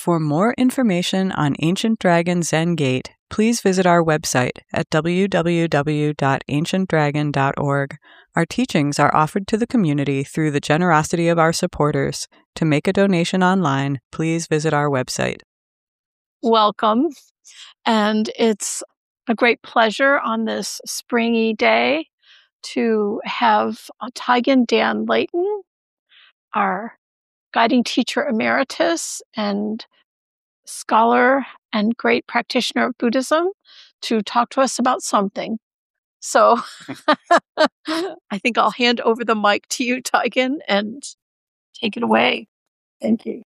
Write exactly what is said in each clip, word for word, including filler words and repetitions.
For more information on Ancient Dragon Zen Gate, please visit our website at w w w dot ancient dragon dot org. Our teachings are offered to the community through the generosity of our supporters. To make a donation online, please visit our website. Welcome. And it's a great pleasure on this springy day to have Taigen Dan Layton, our guiding teacher emeritus and scholar and great practitioner of Buddhism, to talk to us about something. So I think I'll hand over the mic to you, Taigen, and take it away. Thank you.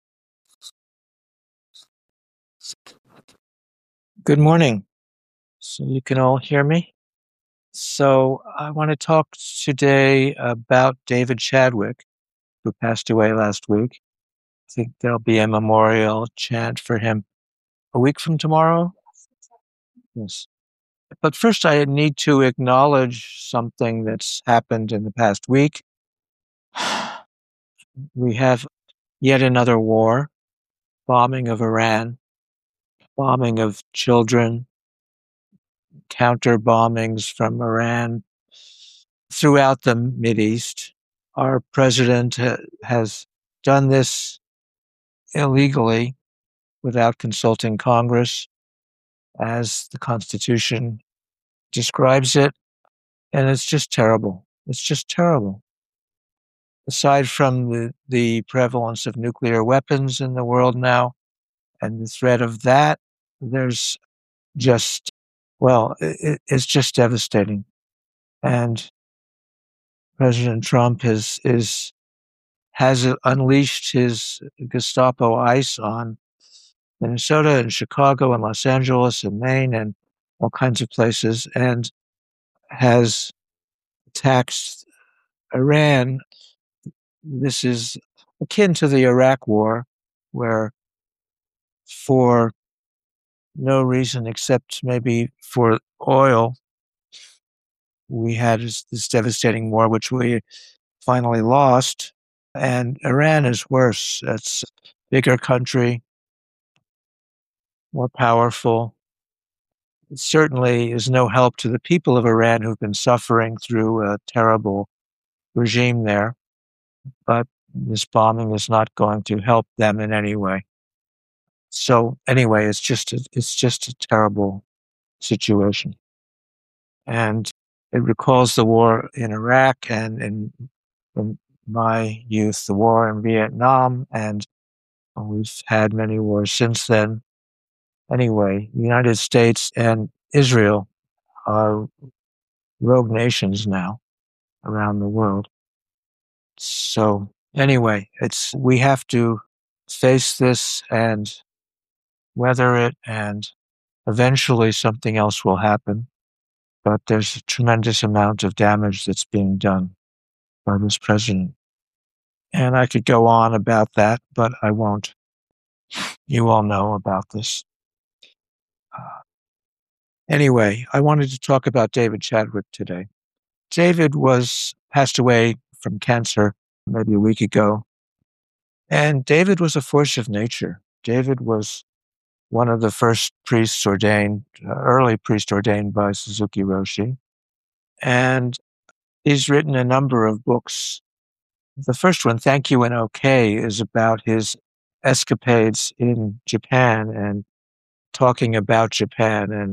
Good morning. So you can all hear me? So I want to talk today about David Chadwick, who passed away last week. I think there'll be a memorial chant for him a week from tomorrow. Yes. But first, I need to acknowledge something that's happened in the past week. We have yet another war, bombing of Iran, bombing of children, counter bombings from Iran throughout the Mideast. Our president ha- has done this illegally without consulting Congress, as the Constitution describes it, and it's just terrible. It's just terrible. Aside from the, the prevalence of nuclear weapons in the world now and the threat of that, there's just, well, it, it's just devastating. And President Trump is, is has unleashed his Gestapo ICE on Minnesota and Chicago and Los Angeles and Maine and all kinds of places, and has taxed Iran. This is akin to the Iraq War, where for no reason except maybe for oil, we had this, this devastating war, which we finally lost. And Iran is worse. It's a bigger country, more powerful. It certainly is no help to the people of Iran who've been suffering through a terrible regime there. But this bombing is not going to help them in any way. So anyway, it's just a, it's just a terrible situation. And it recalls the war in Iraq and in, in my youth, the war in Vietnam, and we've had many wars since then. Anyway, the United States and Israel are rogue nations now around the world. So anyway, it's we have to face this and weather it, and eventually something else will happen. But there's a tremendous amount of damage that's being done by this president. And I could go on about that, but I won't. You all know about this. Uh, anyway, I wanted to talk about David Chadwick today. David was passed away from cancer maybe a week ago. And David was a force of nature. David was one of the first priests ordained, uh, early priests ordained by Suzuki Roshi. And he's written a number of books. The first one, Thank You and Okay, is about his escapades in Japan and talking about Japan, and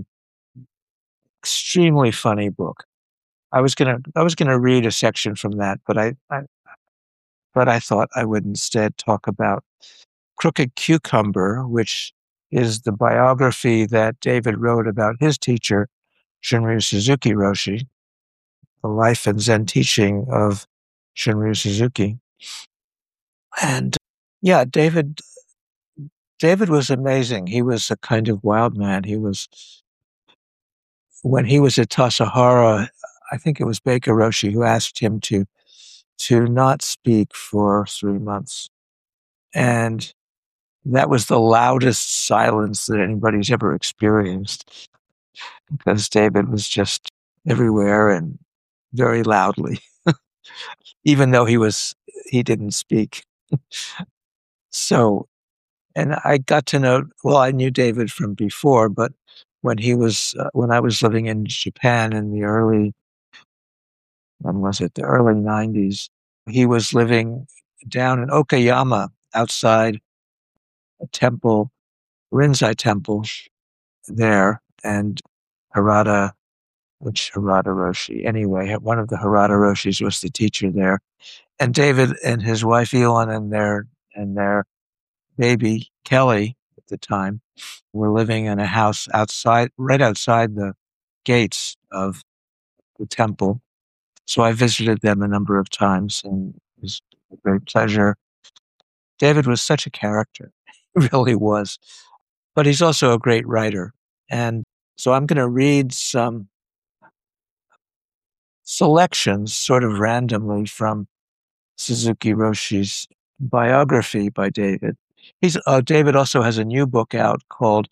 extremely funny book. I was gonna I was gonna read a section from that, but I, I but I thought I would instead talk about Crooked Cucumber, which is the biography that David wrote about his teacher, Shunryu Suzuki Roshi, the life and Zen teaching of Shunryu Suzuki. And yeah, David David was amazing. He was a kind of wild man. He was, when he was at Tassajara, I think it was Baker Roshi who asked him to to not speak for three months. And that was the loudest silence that anybody's ever experienced, because David was just everywhere and very loudly, even though he was he didn't speak. So And I got to know, well, I knew David from before, but when he was, uh, when I was living in Japan in the early, when was it, the early nineties, he was living down in Okayama outside a temple, Rinzai Temple there, and Harada, which Harada Roshi, anyway, one of the Harada Roshis was the teacher there. And David and his wife Elon and their, and their baby Kelly at the time were living in a house outside, right outside the gates of the temple. So I visited them a number of times, and it was a great pleasure. David was such a character. He really was. But he's also a great writer. And so I'm going to read some selections sort of randomly from Suzuki Roshi's biography by David. He's uh, David also has a new book out called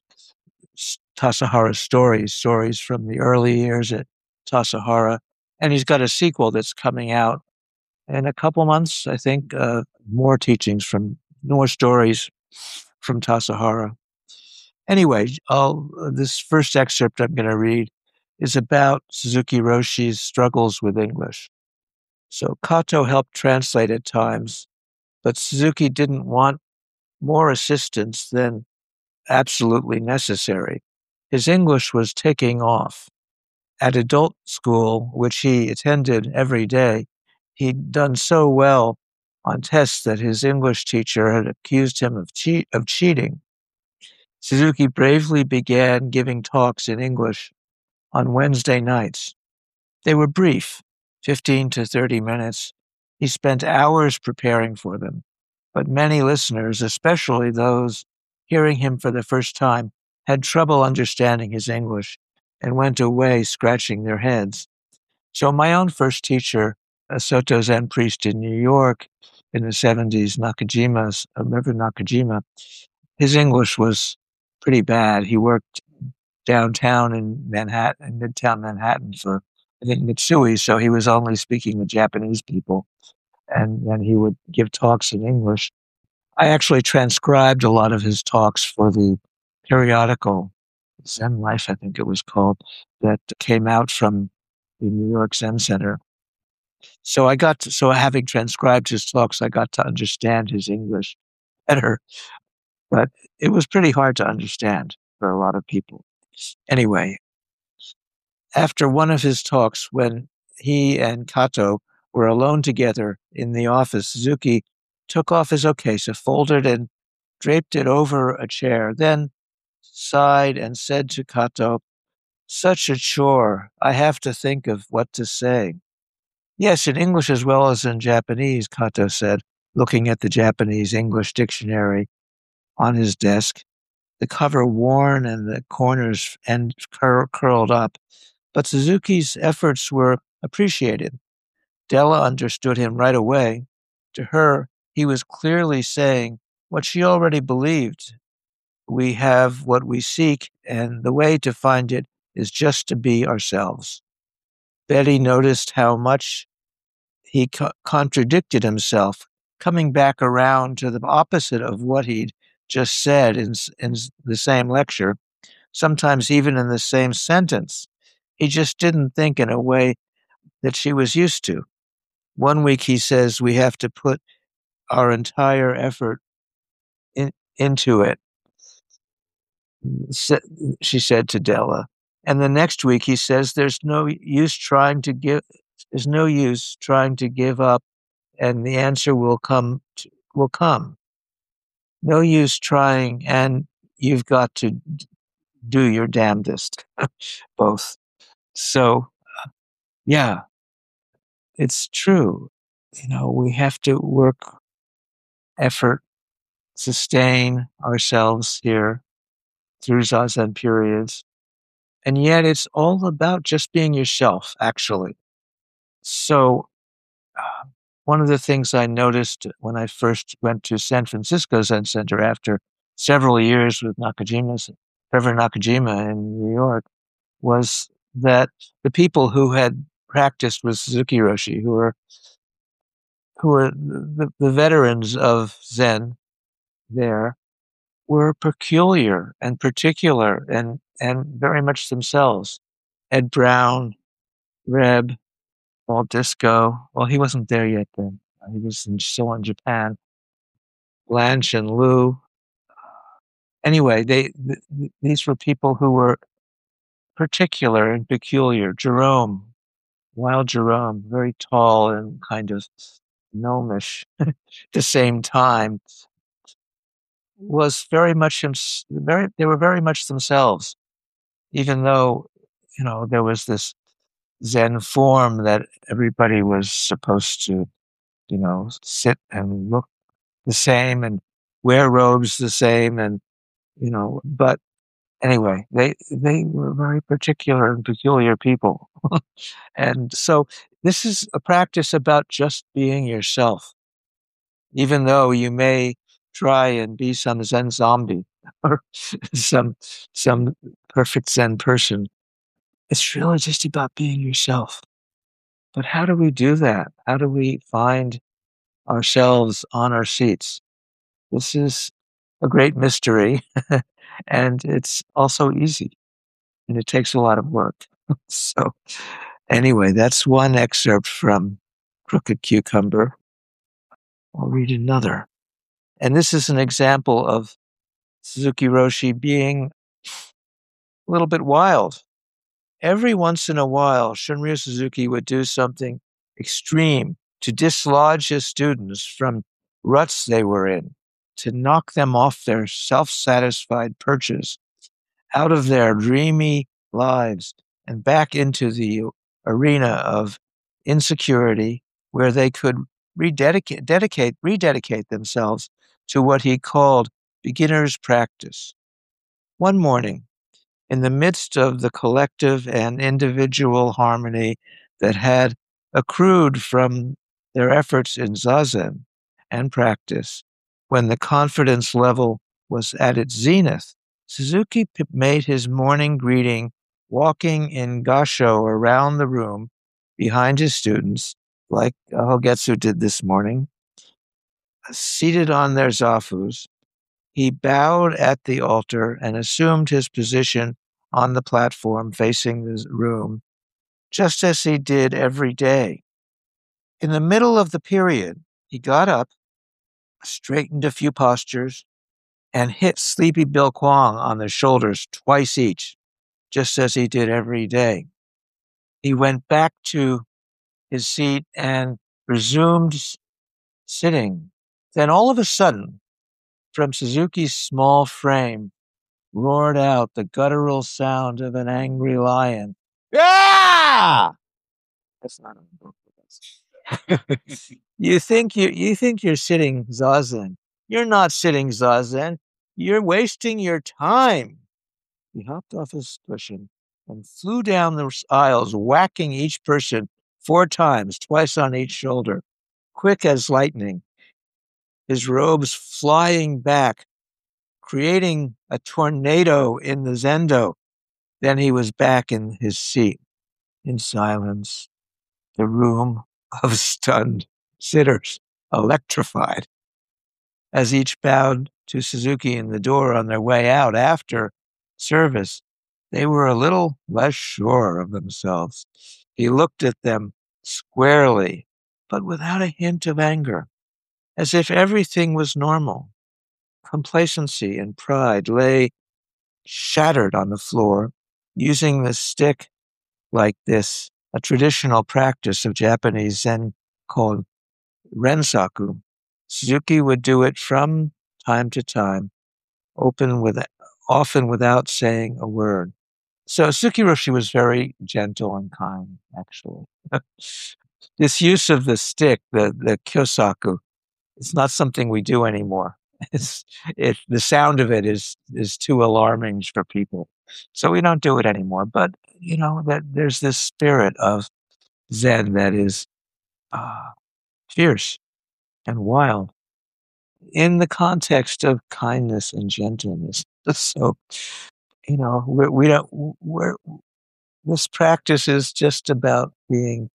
Tassajara Stories, stories from the early years at Tassajara. And he's got a sequel that's coming out in a couple months, I think, uh, more teachings from, more stories from Tassajara. Anyway, I'll, uh, this first excerpt I'm going to read is about Suzuki Roshi's struggles with English. So Kato helped translate at times, but Suzuki didn't want more assistance than absolutely necessary. His English was taking off. At adult school, which he attended every day, he'd done so well on tests that his English teacher had accused him of, che- of cheating. Suzuki bravely began giving talks in English on Wednesday nights. They were brief, fifteen to thirty minutes. He spent hours preparing for them, but many listeners, especially those hearing him for the first time, had trouble understanding his English and went away scratching their heads. So my own first teacher, a Soto Zen priest in New York in the seventies, Nakajima, Reverend Nakajima, his English was pretty bad. He worked downtown in Manhattan, in Midtown Manhattan for, I think, Mitsui, so he was only speaking with Japanese people, and then he would give talks in English. I actually transcribed a lot of his talks for the periodical Zen Life, I think it was called, that came out from the New York Zen Center. So I got to, so having transcribed his talks, I got to understand his English better, but it was pretty hard to understand for a lot of people. Anyway, after one of his talks, when he and Kato were alone together in the office, Suzuki took off his okesa, folded and draped it over a chair, then sighed and said to Kato, "Such a chore. I have to think of what to say." "Yes, in English as well as in Japanese," Kato said, looking at the Japanese-English dictionary on his desk, the cover worn and the corners and cur- curled up. But Suzuki's efforts were appreciated. Della understood him right away. To her, he was clearly saying what she already believed. We have what we seek, and the way to find it is just to be ourselves. Betty noticed how much he co- contradicted himself, coming back around to the opposite of what he'd just said in, in the same lecture, sometimes even in the same sentence. He just didn't think in a way that she was used to. One week he says we have to put our entire effort in, into it, she said to Della. And the next week he says there's no use trying to give, there's no use trying to give up, and the answer will come, to, will come. No use trying, and you've got to do your damnedest, both. So, yeah, it's true. You know, we have to work, effort, sustain ourselves here through Zazen periods. And yet it's all about just being yourself, actually. So uh, one of the things I noticed when I first went to San Francisco Zen Center after several years with Nakajima's, Reverend Nakajima in New York, was that the people who had practiced with Suzuki Roshi, who were who were the, the veterans of Zen there, were peculiar and particular and, and very much themselves. Ed Brown, Reb, Walt Disco. Well, he wasn't there yet then. He was in, still in Japan. Blanche and Lou. Anyway, they th- these were people who were particular and peculiar. Jerome, Wild Jerome, very tall and kind of gnomish at the same time, was very much him, very they were very much themselves, even though, you know, there was this Zen form that everybody was supposed to, you know, sit and look the same and wear robes the same, and, you know, but anyway, they they were very particular and peculiar people. And so this is a practice about just being yourself, even though you may try and be some Zen zombie or some some perfect Zen person. It's really just about being yourself. But how do we do that? How do we find ourselves on our seats? This is a great mystery, and it's also easy, and it takes a lot of work. So anyway, that's one excerpt from Crooked Cucumber. I'll read another. And this is an example of Suzuki Roshi being a little bit wild. Every once in a while, Shunryu Suzuki would do something extreme to dislodge his students from ruts they were in, to knock them off their self-satisfied perches, out of their dreamy lives, and back into the arena of insecurity where they could rededicate, dedicate, rededicate themselves to what he called beginner's practice. One morning, in the midst of the collective and individual harmony that had accrued from their efforts in Zazen and practice, when the confidence level was at its zenith, Suzuki made his morning greeting walking in gasho around the room behind his students, like Hogetsu did this morning. Seated on their zafus, he bowed at the altar and assumed his position on the platform facing the room, just as he did every day. In the middle of the period, he got up, straightened a few postures, and hit Sleepy Bill Kwong on the shoulders twice each, just as he did every day. He went back to his seat and resumed sitting. Then all of a sudden, from Suzuki's small frame, roared out the guttural sound of an angry lion. Ah! That's not appropriate. You think you you think you're sitting zazen. You're not sitting zazen. You're wasting your time. He hopped off his cushion and flew down the aisles, whacking each person four times, twice on each shoulder, quick as lightning, his robes flying back, creating a tornado in the zendo. Then he was back in his seat, in silence, the room of stunned sitters, electrified. As each bowed to Suzuki in the door on their way out after service, they were a little less sure of themselves. He looked at them squarely, but without a hint of anger, as if everything was normal. Complacency and pride lay shattered on the floor, using the stick like this, a traditional practice of Japanese Zen called rensaku. Suzuki would do it from time to time, open with, often without saying a word. So Suzuki Roshi was very gentle and kind, actually. This use of the stick, the, the kyosaku, it's not something we do anymore. It's, it, the sound of it is, is too alarming for people. So we don't do it anymore. But, you know, that there's this spirit of Zen that is uh, fierce and wild in the context of kindness and gentleness. So, you know, we, we don't, we're, this practice is just about being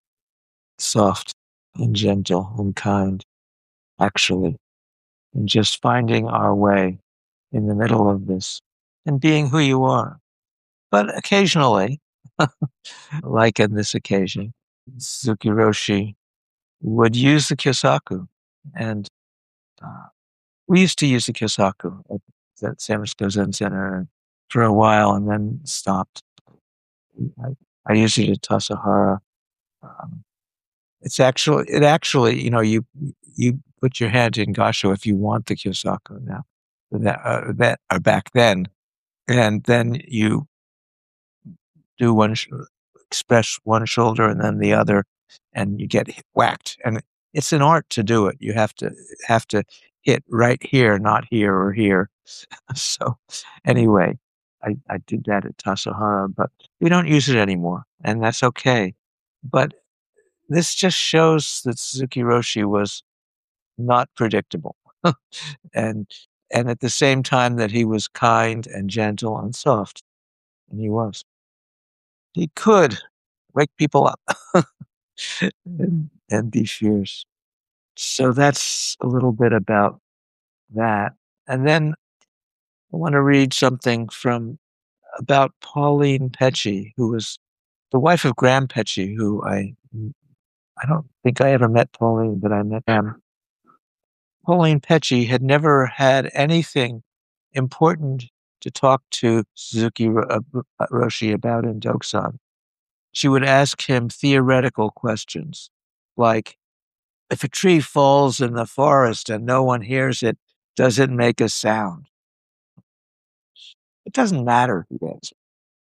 soft and gentle and kind, actually, and just finding our way in the middle of this and being who you are. But occasionally, like in this occasion, Suzuki Roshi would use the Kyosaku. And uh, we used to use the Kyosaku at the San Francisco Zen Center for a while and then stopped. I, I used it at Tassajara. Um, it's actually, it actually, you know, you you put your hand in Gasho if you want the Kyosaku now, that, uh, that or back then, and then you do one, sh- express one shoulder and then the other, and you get hit, whacked. And it's an art to do it. You have to have to hit right here, not here or here. So anyway, I, I did that at Tassajara, but we don't use it anymore, and that's okay. But this just shows that Suzuki Roshi was not predictable. and and at the same time that he was kind and gentle and soft. And he was. He could wake people up and, and be fierce. So that's a little bit about that. And then I want to read something from about Pauline Pecci, who was the wife of Graham Pecci, who I I don't think I ever met Pauline, but I met him. Pauline Pecci had never had anything important to talk to Suzuki uh, Roshi about in Dokusan. She would ask him theoretical questions, like, if a tree falls in the forest and no one hears it, does it make a sound? It doesn't matter, he answered.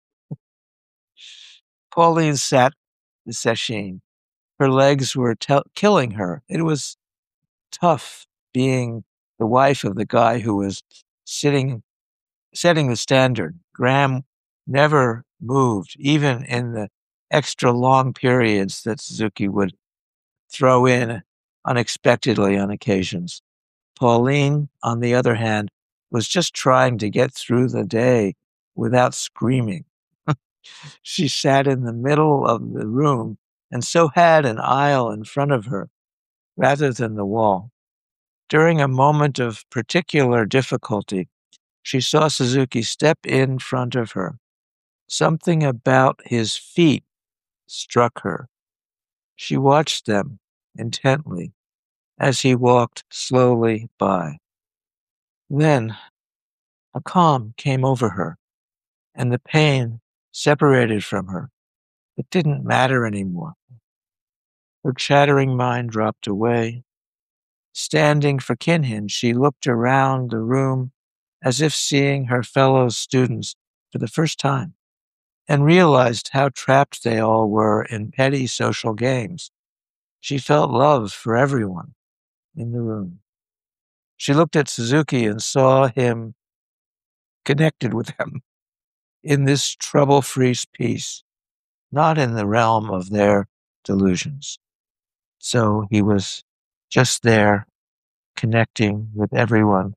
Pauline sat the sesshin. Her legs were te- killing her. It was tough being the wife of the guy who was sitting, setting the standard. Graham never moved, even in the extra long periods that Suzuki would throw in unexpectedly on occasions. Pauline, on the other hand, was just trying to get through the day without screaming. She sat in the middle of the room and so had an aisle in front of her rather than the wall. During a moment of particular difficulty, she saw Suzuki step in front of her. Something about his feet struck her. She watched them intently as he walked slowly by. Then a calm came over her, and the pain separated from her. It didn't matter anymore. Her chattering mind dropped away. Standing for Kinhin, she looked around the room as if seeing her fellow students for the first time, and realized how trapped they all were in petty social games. She felt love for everyone in the room. She looked at Suzuki and saw him connected with them in this trouble-free peace, not in the realm of their delusions. So he was just there, connecting with everyone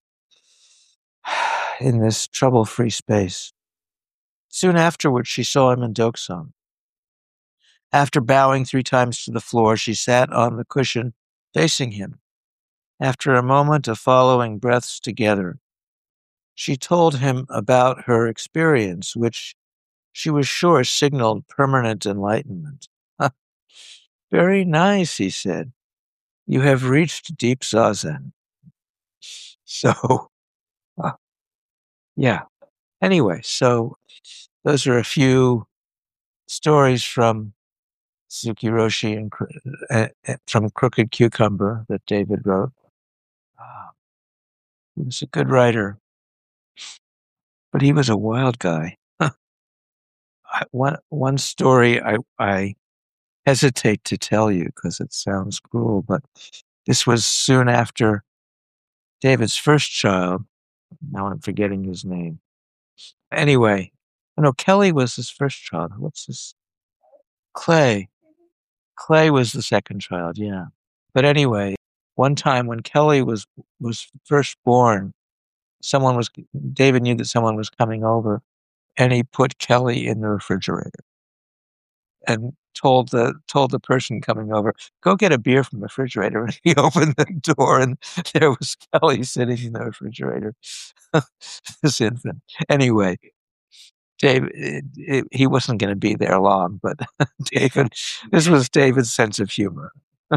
in this trouble-free space. Soon afterwards, she saw him in Dokusan. After bowing three times to the floor, she sat on the cushion facing him. After a moment of following breaths together, she told him about her experience, which she was sure signaled permanent enlightenment. Very nice, he said. You have reached deep zazen. So, uh, yeah. Anyway, so those are a few stories from Suzuki Roshi and uh, uh, from Crooked Cucumber that David wrote. Uh, he was a good writer, but he was a wild guy. I, one one story I I hesitate to tell you because it sounds cruel, but this was soon after David's first child. Now I'm forgetting his name. Anyway, no, Kelly was his first child. What's his? Clay. Clay was the second child, yeah. But anyway, one time when Kelly was was first born, someone was David knew that someone was coming over, and he put Kelly in the refrigerator. and told the told the person coming over, go get a beer from the refrigerator. And he opened the door, and there was Kelly sitting in the refrigerator, this infant. Anyway, David, it, it, he wasn't going to be there long, but David, this was David's sense of humor.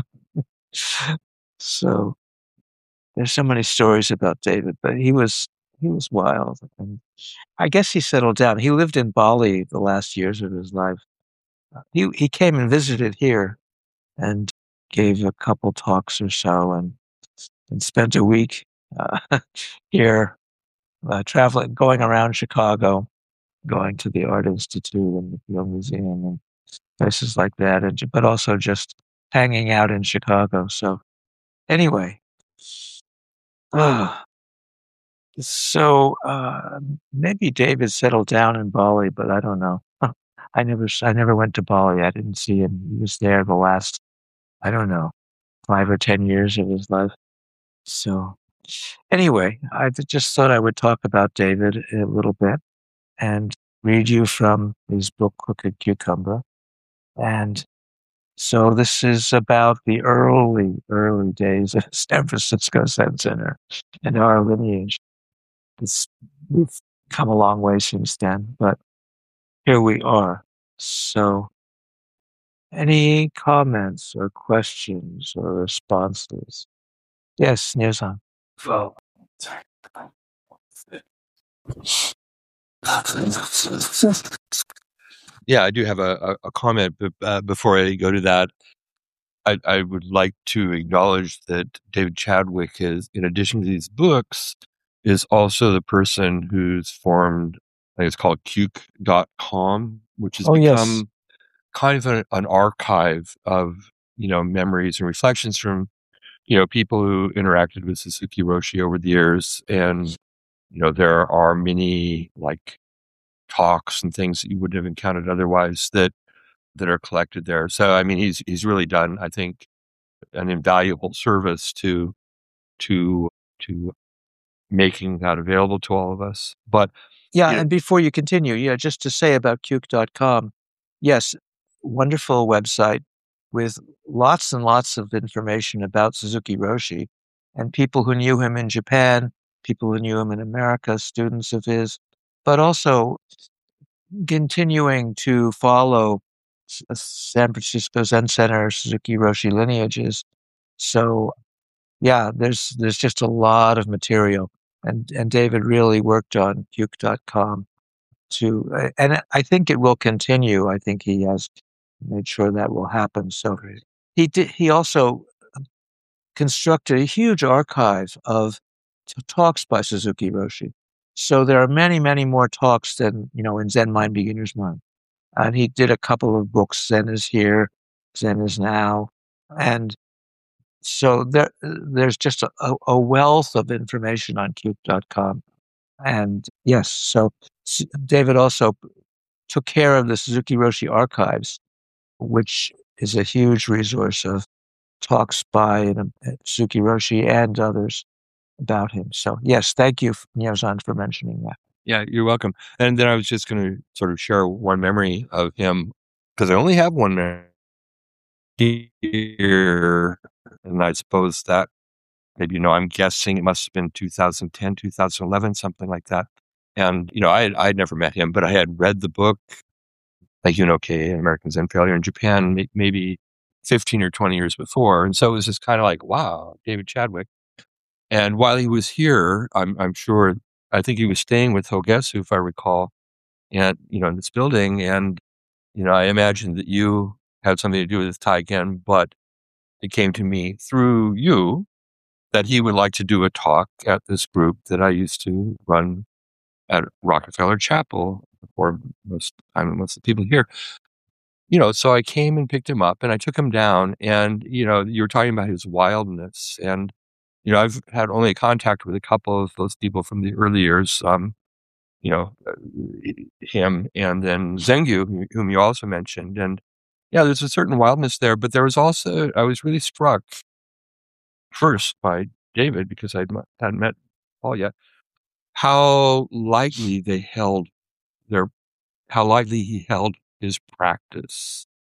So there's so many stories about David, but he was he was wild, and I guess he settled down. He lived in Bali the last years of his life. He he came and visited here, and gave a couple talks or so, and and spent a week uh, here, uh, traveling, going around Chicago, going to the Art Institute and the Field Museum and places like that, and but also just hanging out in Chicago. So anyway, uh, so uh, maybe David settled down in Bali, but I don't know. I never, I never went to Bali. I didn't see him. He was there the last, I don't know, five or ten years of his life. So anyway, I just thought I would talk about David a little bit and read you from his book, Crooked Cucumber. And so this is about the early, early days of San Francisco Zen Center and our lineage. It's, we've come a long way since then, but here we are. So any comments or questions or responses? Yes, Nizam. Well, yeah, I do have a, a, a comment, but uh, before I go to that, I, I would like to acknowledge that David Chadwick is, in addition to these books, is also the person who's formed, I think it's called Cuke dot com, which has Oh, yes. become kind of an, an archive of, you know, memories and reflections from, you know, people who interacted with Suzuki Roshi over the years. And, you know, there are many like talks and things that you wouldn't have encountered otherwise that that are collected there. So I mean, he's he's really done, I think, an invaluable service to to to making that available to all of us. But Yeah, you know, and before you continue, yeah, just to say about Cuke dot com, yes, wonderful website with lots and lots of information about Suzuki Roshi and people who knew him in Japan, people who knew him in America, students of his, but also continuing to follow S- uh, San Francisco Zen Center, Suzuki Roshi lineages. So yeah, there's there's just a lot of material, and and David really worked on Cuke dot com to, uh, and I think it will continue. I think he has made sure that will happen. So Great. he did. He also constructed a huge archive of t- talks by Suzuki Roshi. So there are many, many more talks than, you know, in Zen Mind, Beginner's Mind. And he did a couple of books. Zen is Here, Zen is Now, and so there, there's just a, a a wealth of information on Cuke dot com. And yes, so S- David also took care of the Suzuki Roshi archives, which is a huge resource of talks by um, Suzuki Roshi and others about him. So yes, thank you, Nyozan, for mentioning that. yeah, you're welcome. And then I was just going to sort of share one memory of him because I only have one memory here, and I suppose that maybe, you know, I'm guessing it must have been two thousand ten, two thousand eleven, something like that. And, you know, I had, I had never met him, but I had read the book, like, you know, okay, American Zen Failure in Japan, may- maybe fifteen or twenty years before. And so it was just kind of like, wow, David Chadwick. And while he was here, I'm, I'm sure, I think he was staying with Hogesu, if I recall, and, you know, in this building. And, you know, I imagine that you had something to do with Taigen, but it came to me through you that he would like to do a talk at this group that I used to run at Rockefeller Chapel for most, I mean, most of the people here. You know, so I came and picked him up and I took him down, and, you know, you were talking about his wildness, and, you know, I've had only contact with a couple of those people from the early years, um, you know, uh, him and then Zengyu, whom- whom you also mentioned. And yeah, there's a certain wildness there, but there was also, I was really struck first by David because I hadn't met Paul yet, how lightly they held their, how lightly he held his practice.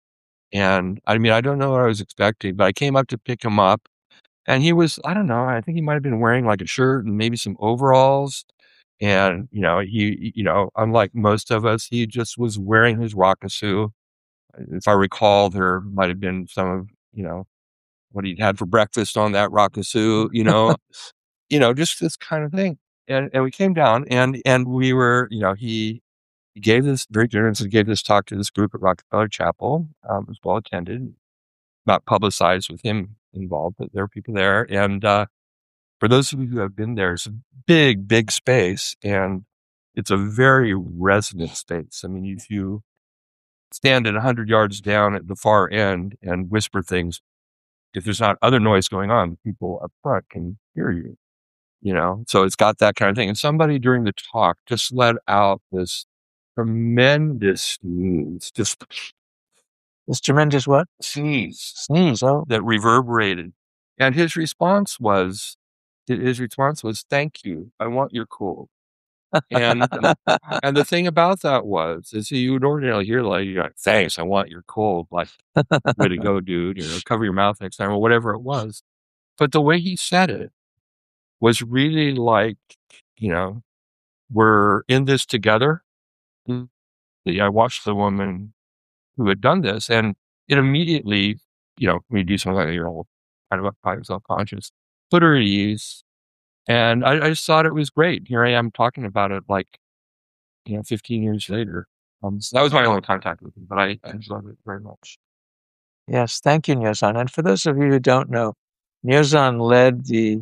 And I mean, I don't know what I was expecting, but I came up to pick him up, and he was, I don't know, I think he might have been wearing like a shirt and maybe some overalls. And, you know, he, you know, unlike most of us, he just was wearing his Rokusu. If I recall, there might have been some of, you know, what he'd had for breakfast on that Rokusu, you know, you know, just this kind of thing. And and we came down and and we were, you know, he he gave this very generously gave this talk to this group at Rockefeller Chapel. Um, it was well attended, not publicized with him involved, but there were people there. And uh, for those of you who have been there, it's a big, big space, and it's a very resonant space. I mean, if you stand at one hundred yards down at the far end and whisper things, if there's not other noise going on, people up front can hear you, you know? So it's got that kind of thing. And somebody during the talk just let out this tremendous sneeze, just This tremendous what? sneeze Sneeze. Oh, that reverberated. And his response was, his response was, "Thank you. I want your cool." And and the thing about that was, is you would ordinarily hear like, you're like, "Thanks, I want your cold." Like, way to go, dude. You know, cover your mouth next time or whatever it was. But the way he said it was really like, you know, we're in this together. I watched the woman who had done this, and it immediately, you know, when you do something like that, you're all kind of uptight, self-conscious, put her at ease. And I, I just thought it was great. Here I am talking about it like, you know, fifteen years later. Um, so that was my only contact with him, but I, I love it very much. yes. Thank you, Nyozan. And for those of you who don't know, Nyozan led the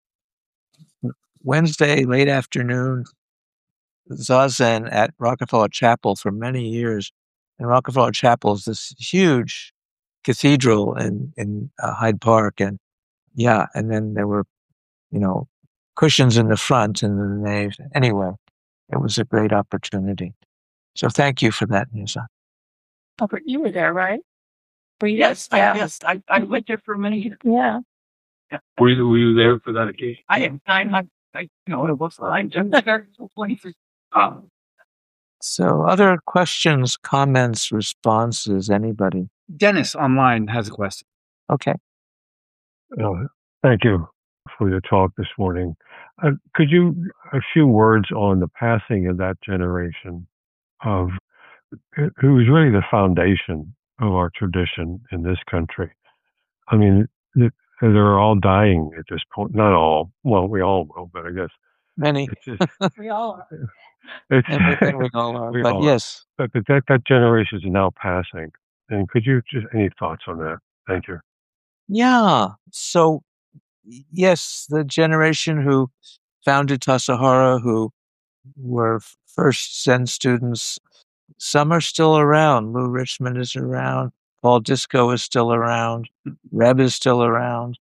Wednesday late afternoon Zazen at Rockefeller Chapel for many years. And Rockefeller Chapel is this huge cathedral in, in uh, Hyde Park. And yeah, and then there were, you know, cushions in the front and the nave. Anyway, it was a great opportunity. So thank you for that, Nyozan. Albert, you were there, right? Were you Yes, there? I, yes, I, I went there for many years. Yeah. Were you, were you there for that occasion? I am, I'm not, I, you know, it was, I'm just there for twenty-three. Um, So other questions, comments, responses, anybody? Dennis online has a question. Okay. Uh, thank you for your talk this morning. Uh, could you, a few words on the passing of that generation of, who was really the foundation of our tradition in this country? I mean, th- they're all dying at this point. Not all. Well, we all will, but I guess Many. it's just, We all are. it's, And we all are. we But all are. yes. But that, that, that generation is now passing. And could you just, any thoughts on that? Thank you. Yeah. So, yes, the generation who founded Tassajara, who were first Zen students, some are still around. Lou Richmond is around. Paul Disco is still around. Reb is still around.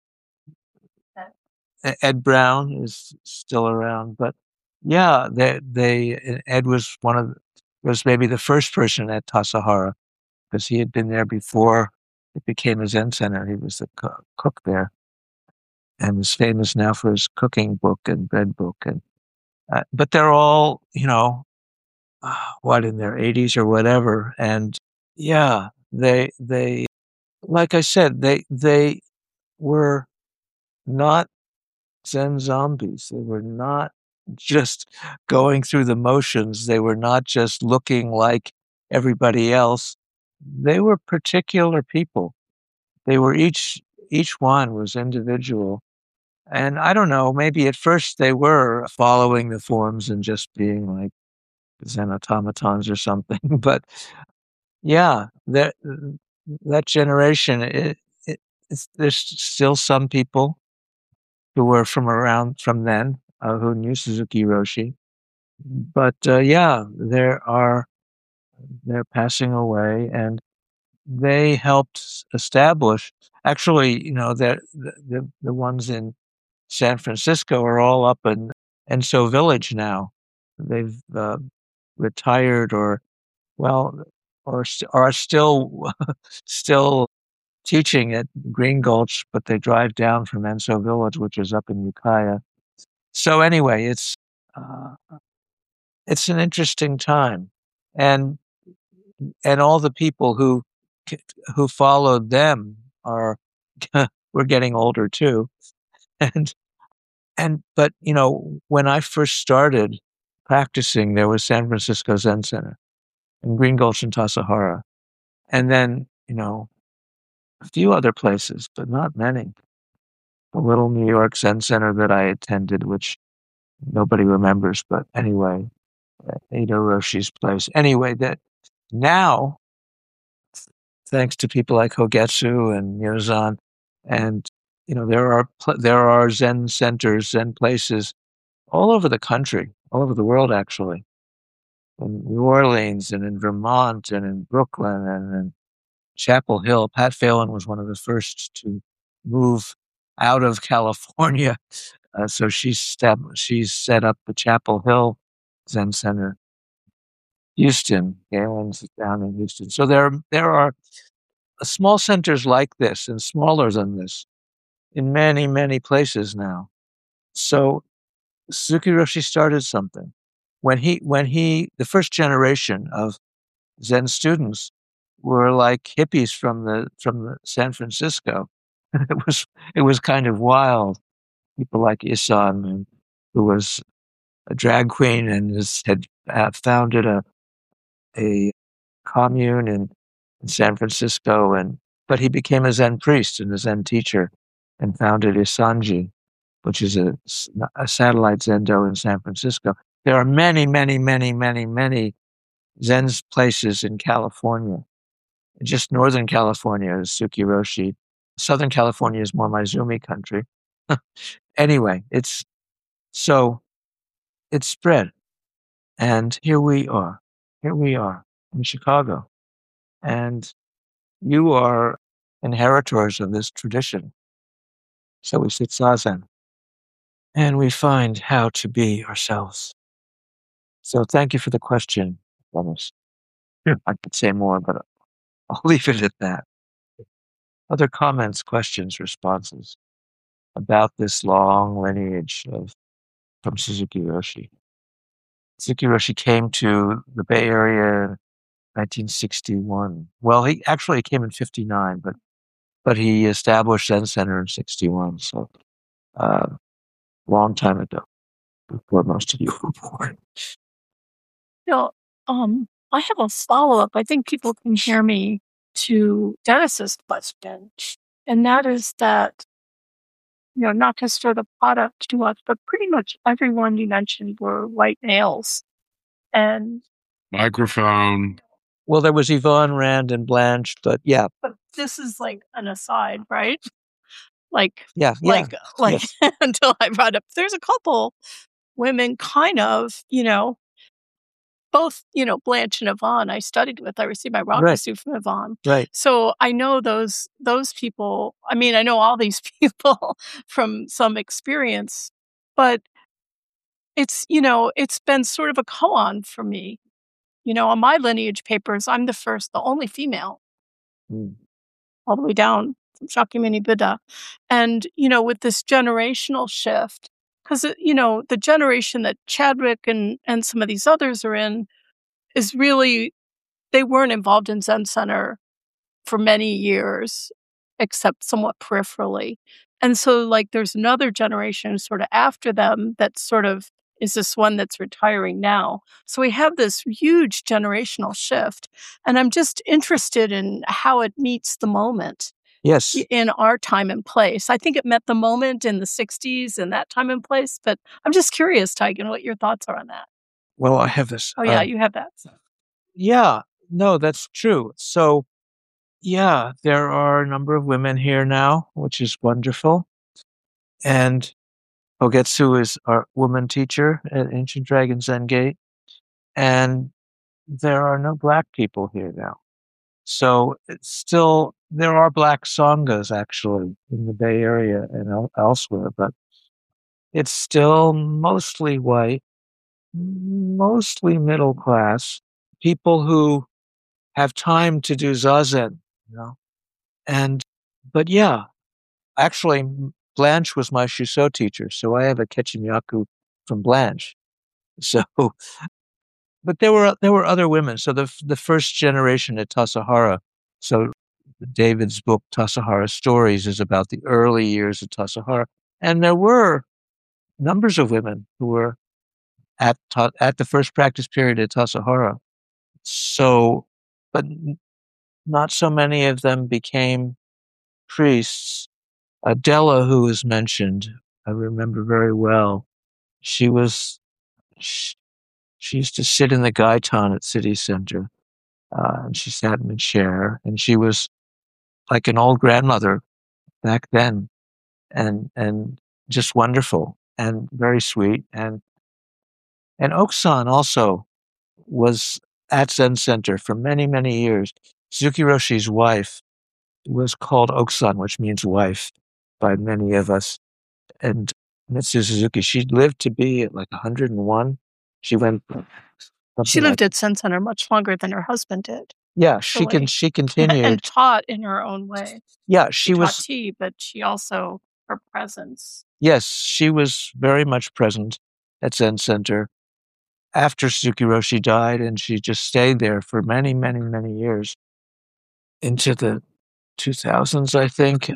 Ed Brown is still around. But yeah, they, they Ed was one of, was maybe the first person at Tassajara because he had been there before it became a Zen center. He was the co- cook there and is famous now for his cooking book and bread book. And uh, but they're all, you know, uh, what, in their eighties or whatever. And yeah, they they like I said, they they were not Zen zombies. They were not just going through the motions. They were not just looking like everybody else. They were particular people. They were each each one was individual. And I don't know, maybe at first they were following the forms and just being like Zen automatons or something. But yeah, that that generation, it, it, it's, there's still some people who were from around from then uh, who knew Suzuki Roshi. But uh, yeah, there are they're passing away, and they helped establish. Actually, you know, the the the ones in San Francisco are all up in Enso Village now. They've uh, retired, or well, or st- are still still teaching at Green Gulch, but they drive down from Enso Village, which is up in Ukiah. So anyway, it's uh, it's an interesting time, and and all the people who who followed them are we're getting older too, and and but you know when I first started practicing, there was San Francisco Zen Center and Green Gulch and Tassajara, and then you know a few other places, but not many. The little New York Zen Center that I attended, which nobody remembers, but anyway, Ada Roshi's place. Anyway, that now, thanks to people like Hogetsu and Yozan, and you know there are pl- there are Zen centers, Zen places all over the country, all over the world, actually, in New Orleans and in Vermont and in Brooklyn and in Chapel Hill. Pat Phelan was one of the first to move out of California, uh, so she's step- she's set up the Chapel Hill Zen Center. Houston, Galen's down in Houston. So there, there are small centers like this and smaller than this in many, many places now. So Suzuki Roshi started something. When he, when he, the first generation of Zen students were like hippies from the from the San Francisco. It was it was kind of wild. People like Isan, who was a drag queen and has, had uh, founded a a commune in, in San Francisco, and but he became a Zen priest and a Zen teacher, and founded Isanji, which is a, a satellite Zendo in San Francisco. There are many, many, many, many, many Zen places in California. Just Northern California is Suki Roshi. Southern California is more Maizumi country. Anyway, it's so it's spread, and here we are. Here we are in Chicago, and you are inheritors of this tradition. So we sit zazen, and we find how to be ourselves. So thank you for the question, Dennis. Yeah. I could say more, but I'll leave it at that. Other comments, questions, responses about this long lineage of from Suzuki Roshi. Suzuki Roshi came to the Bay Area in nineteen sixty-one. Well, he actually came in fifty-nine, but but he established Zen Center in sixty-one. So, uh, long time ago, before most of you were born. You know, um, I have a follow up. I think people can hear me to Dennis's question, and that is that, you know, not to stir the pot up too much, but pretty much everyone you mentioned were white males. And Microphone. Well, there was Yvonne, Rand, and Blanche, but yeah, but this is like an aside, right? Like, yeah, yeah. like, like yes. until I brought up, there's a couple women kind of, you know, both, you know, Blanche and Yvonne I studied with. I received my Right. Rakusu from Yvonne. Right. So I know those those people. I mean, I know all these people from some experience, but it's, you know, it's been sort of a koan for me. You know, on my lineage papers, I'm the first, the only female, Mm. all the way down from Shakyamuni Buddha. And, you know, with this generational shift, because, you know, the generation that Chadwick and, and some of these others are in is really, they weren't involved in Zen Center for many years, except somewhat peripherally. And so, like, there's another generation sort of after them that sort of is this one that's retiring now. So we have this huge generational shift. And I'm just interested in how it meets the moment Yes. in our time and place. I think it met the moment in the sixties and that time and place, but I'm just curious, Taigen, what your thoughts are on that. Well, I have this. Oh, yeah, um, you have that. Yeah, no, that's true. So, yeah, there are a number of women here now, which is wonderful. And Hogetsu is our woman teacher at Ancient Dragon Zen Gate. And there are no black people here now. So it's still, there are black sanghas actually in the Bay Area and el- elsewhere, but it's still mostly white, mostly middle class, people who have time to do zazen, you know. And, but yeah, actually, Blanche was my Shuso teacher, so I have a Kechinyaku from Blanche. So, but there were there were other women. So the the first generation at Tassajara, so David's book, Tassajara Stories, is about the early years of Tassajara. And there were numbers of women who were at ta- at the first practice period at Tassajara. So, but n- not so many of them became priests. Adela, who was mentioned, I remember very well. She was, she, she used to sit in the Gaitan at City Center, uh, and she sat in a chair, and she was like an old grandmother back then, and and just wonderful and very sweet. And and Oksan also was at Zen Center for many, many years. Suzuki Roshi's wife was called Oksan, which means wife by many of us. And Mitsu Suzuki, she lived to be at like one hundred and one. She went. She something lived like- at Zen Center much longer than her husband did. Yeah, she can. Really. She And continued. taught in her own way. Yeah, She she taught was. tea, but she also, her presence. Yes, she was very much present at Zen Center after Suzuki Roshi died, and she just stayed there for many, many, many years into the two thousands, I think,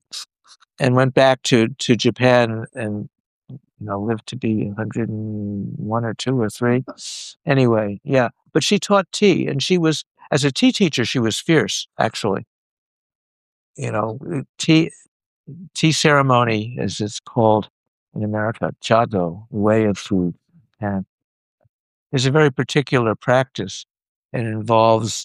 and went back to, to Japan and you know lived to be one hundred and one or two or three. Anyway, yeah, but she taught tea, and she was as a tea teacher, she was fierce. Actually, you know, tea tea ceremony, as it's called in America, chado, way of food, and is a very particular practice. It involves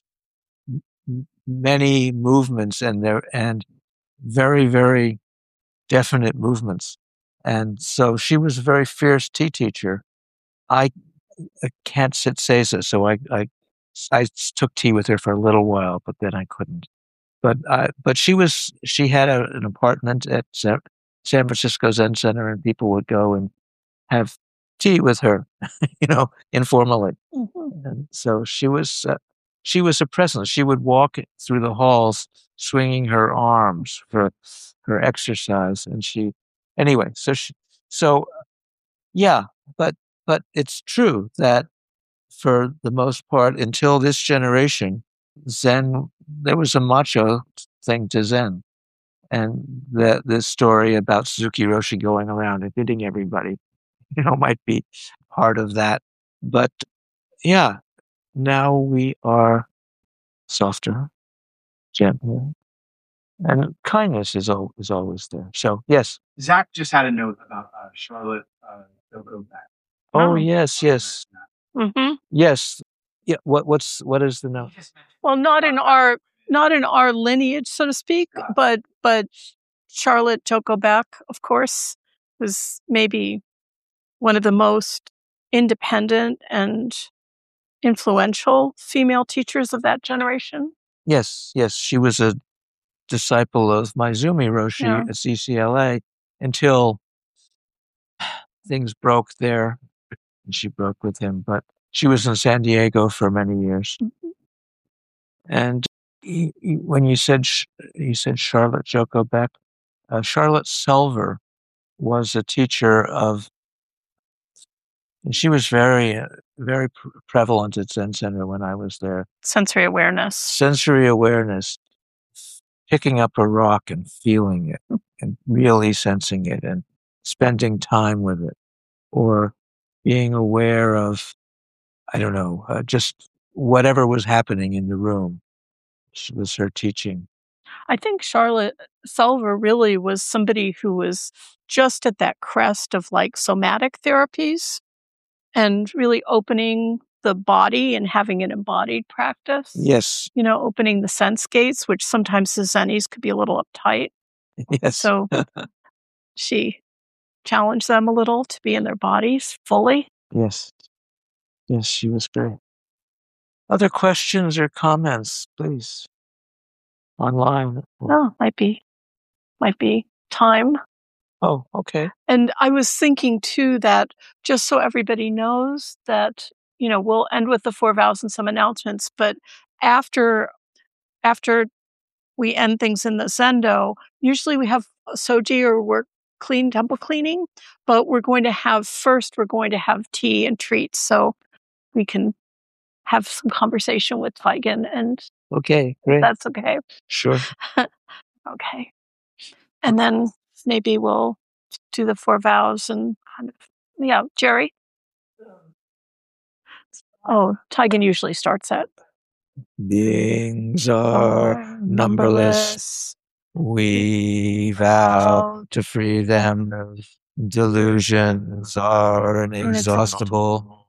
m- many movements and there and very, very definite movements. And so she was a very fierce tea teacher. I, I can't sit seiza, so I, I, I took tea with her for a little while, but then I couldn't. But I, but she was she had a, an apartment at San, San Francisco Zen Center, and people would go and have tea with her, you know, informally. Mhm. And so she was uh, she was a presence. She would walk through the halls swinging her arms for her exercise, and she anyway. So she so yeah, but but it's true that for the most part, until this generation, Zen there was a macho thing to Zen, and the this story about Suzuki Roshi going around and hitting everybody, you know, might be part of that. But yeah, now we are softer, gentler, and kindness is al- is always there. So yes. Zach just had a note about uh, Charlotte uh, Doko back. Oh Oh. yes, yes, Mhm. yes. Yeah. What what's what is the note? Well, not in our not in our lineage, so to speak, but but Charlotte Joko Beck, of course, was maybe one of the most independent and influential female teachers of that generation. Yes, yes. She was a disciple of Maizumi Roshi Yeah. at C C L A until things broke there, and she broke with him. But she was in San Diego for many years. Mhm. And y- y- when you said Sh- you said Charlotte Joko Beck, uh, Charlotte Selver was a teacher of, and she was very uh, very pr- prevalent at Zen Center when I was there. Sensory awareness. Sensory awareness, picking up a rock and feeling it, and really sensing it, and spending time with it, or being aware of, I don't know, uh, just whatever was happening in the room was her teaching. I think Charlotte Selver really was somebody who was just at that crest of like somatic therapies and really opening the body and having an embodied practice. Yes, You know, opening the sense gates, which sometimes the Zennies could be a little uptight. yes. So she challenged them a little to be in their bodies fully. Yes. Yes, she was great. Other questions or comments, please? Online. Oh, might be, might be time. Oh, okay. And I was thinking too that just so everybody knows that, you know, we'll end with the four vows and some announcements, but after after we end things in the Zendo, usually we have soji or work clean temple cleaning, but we're going to have first we're going to have tea and treats so we can have some conversation with Taigen, and Okay, great. that's okay. Sure. Okay. And then maybe we'll do the four vows and kind of, yeah, Jerry? Oh, Taigen usually starts at Beings are numberless. We vow to free them. Delusions are inexhaustible.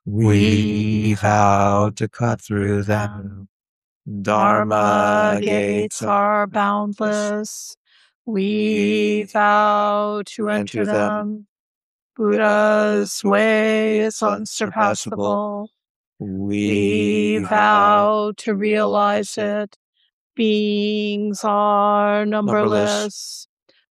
We vow to cut through them. Dharma gates are boundless. We vow to enter them. Buddha's way is unsurpassable. We vow to realize it. Beings are numberless.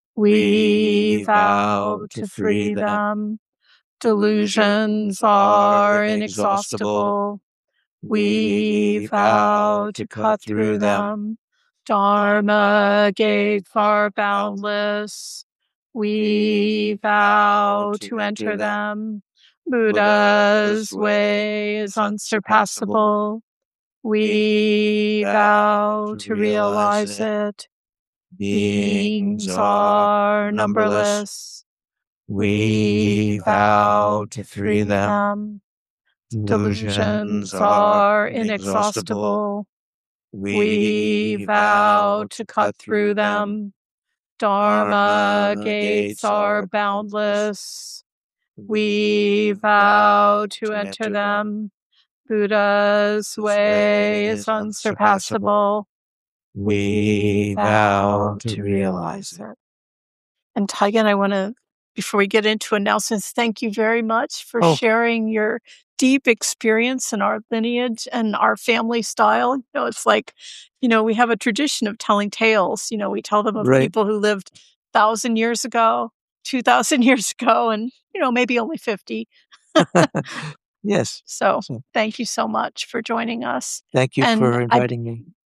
We vow to free them. Delusions are inexhaustible. We vow to cut through them. Dharma gates are boundless. We vow to enter them. Buddha's way is unsurpassable. We vow to realize it. Beings are numberless. We vow to free them. Delusions are inexhaustible. We vow to cut through them. Dharma gates are boundless. We vow to enter them. Buddha's way is unsurpassable. We vow to realize it. And Taigen, I want to, before we get into announcements, thank you very much for Oh. sharing your deep experience in our lineage and our family style. You know, it's like, you know, we have a tradition of telling tales. You know, we tell them of Right. people who lived thousand years ago, two thousand years ago, and, you know, maybe only fifty. Yes. So So, thank you so much for joining us. thank you And for I- inviting me.